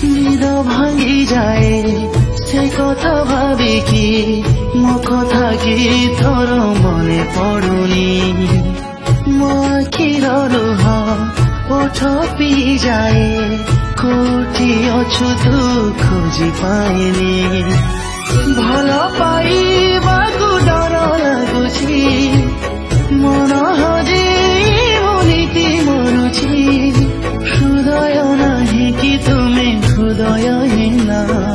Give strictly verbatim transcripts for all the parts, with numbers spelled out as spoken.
निद भांगी जाए से कथा भाविकी मो कथा की थोर मने पड़ुनी मो आखिर लुह ओठ पी जाए कोठी अछु तू खोजी पाएनी भल पाइबाकु डर लागुछि मन हजे नीति मरुछि हृदय नाही कि तुमे हृदयहीन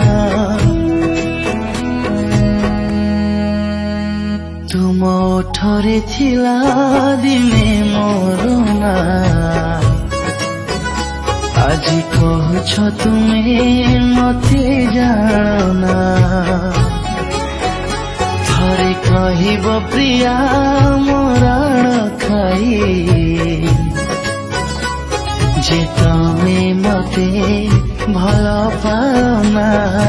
तुम ओठरे थिला दिने मोर ना आज कहुछ तुमे मते जाना थरे कहिब प्रिया मरण खाई जे तमे मते भल पाना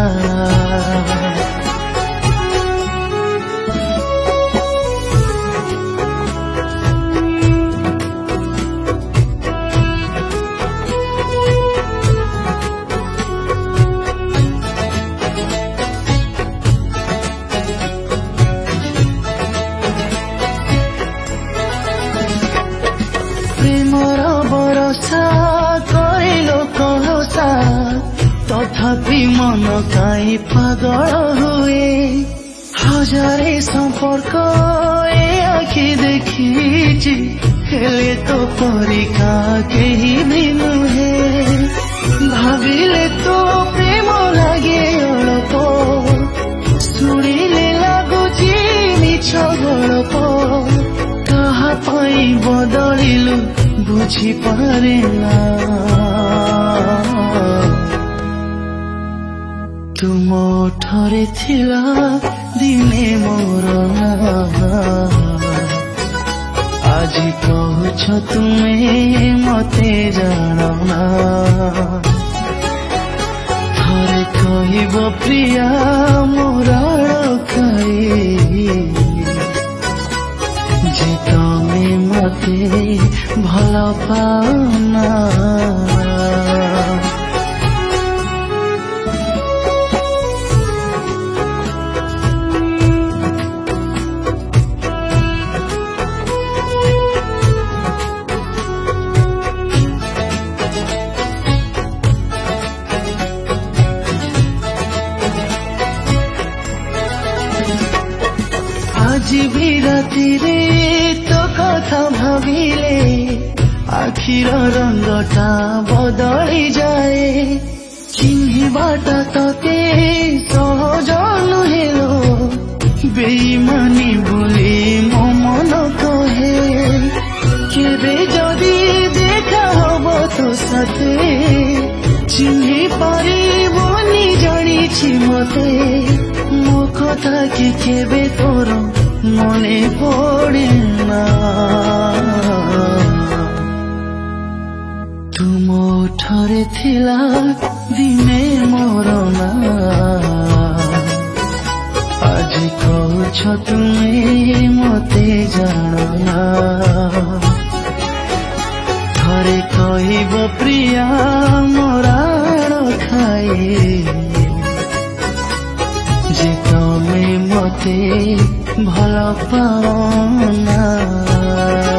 प्रेमर बरसा करिलो कहसा तथापि मन काई पागल हुए हजारे संपर्क ए आखि देखिछि हेले तो परीक्षा केही भी नुहे भाविले तो प्रेम लागे अल्प शुणिले लागुछि मिछ गल्प कहा पाई बदलिलु बुझी पारे ना तुम ओठरे थिला दिने मोर ना आज कहुछ तुमे मते जाना थरे कहिब प्रिया मोरा खाई जे तमे मते भल पाना आज भी राति रे तो कथा भाविले आखिर रंगटा बदली जाए चिन्हिबाटा तते सहज नुहेलो बेईमानी बोली मो मन कहे केबे जदि देखा हब तो साथे चिन्हि पारिबनी जानिछि मते मो कथा कि केबे तोर मने पड़े ना तुम ओठरे थिला दिने मोर ना आज कहुछ तुमे मते जाना थरे कहिब प्रिया मरण खाए जे तमे मते भल पाना।